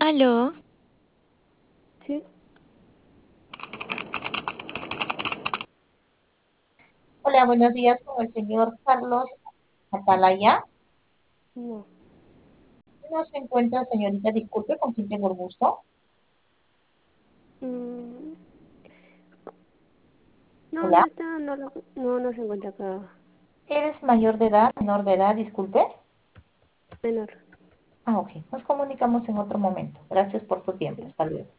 Aló, Sí, Hola, buenos días con el señor Carlos Atalaya. no. No se encuentra, señorita, disculpe, ¿con quién tengo el gusto? Mm, no, Hola, no está, no se encuentra acá. ¿eres mayor de edad, menor de edad, disculpe? Menor. Ah, ok, nos comunicamos en otro momento. Gracias por tu tiempo, Sí. hasta luego.